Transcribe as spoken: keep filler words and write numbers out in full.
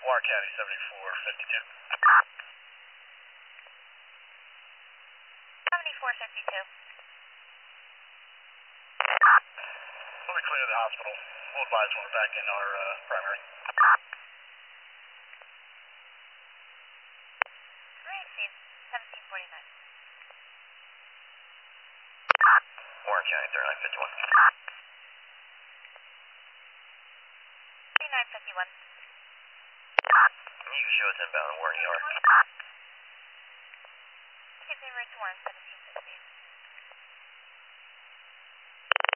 Warren County seventy-four fifty-two. seventy-four fifty-two. Let me clear the hospital. We'll advise when we're back in our uh, primary. Great, scene. seventeen forty-nine. Warren County thirty-nine fifty-one. thirty-nine fifty-one. You can show us inbound Warren E R. Give me right to Warren seventeen.